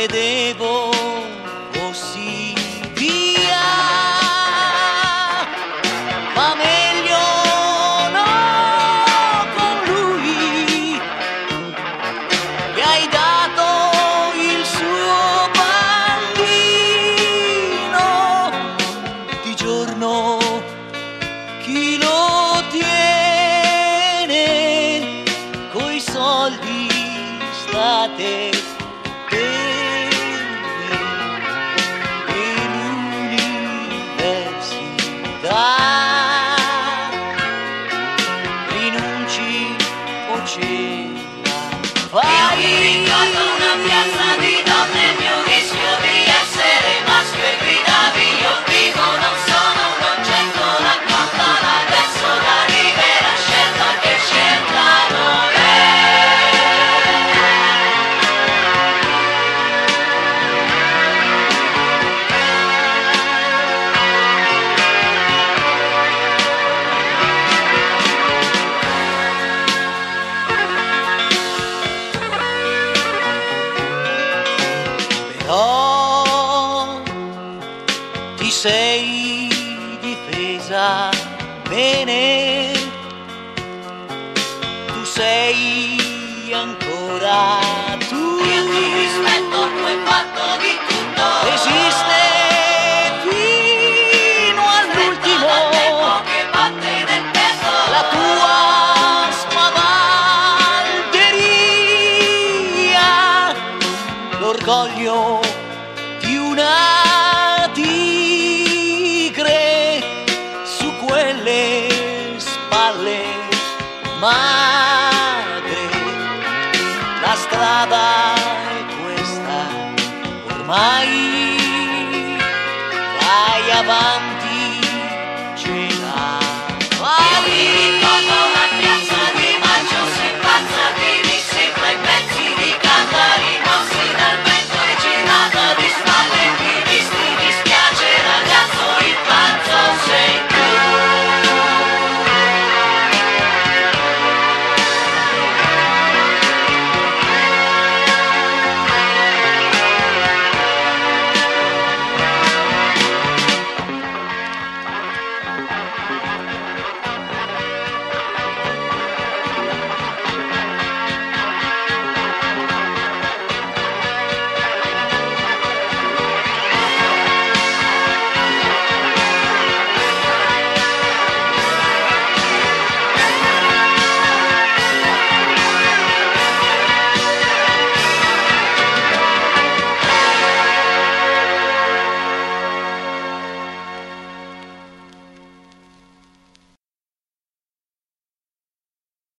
credevo fossi via, ma meglio no con lui. Mi hai dato il suo bambino, di giorno chi lo tiene, coi soldi state bene in università, rinunci o ce la fai? Io mi ricordo una piazza di donne, il mio rischio di essere maschio e gridavi io vivo, non sono un oggetto, raccontala adesso la libera scelta che scelta non è. Però ti sei difesa bene, tu sei ancora tu. Io ti rispetto, tu hai fatto di tutto. Esiste fino Dal all'ultimo tempo che batte nel petto. la tua spavalderia, l'orgoglio di una tigre su quelle spalle magre, la strada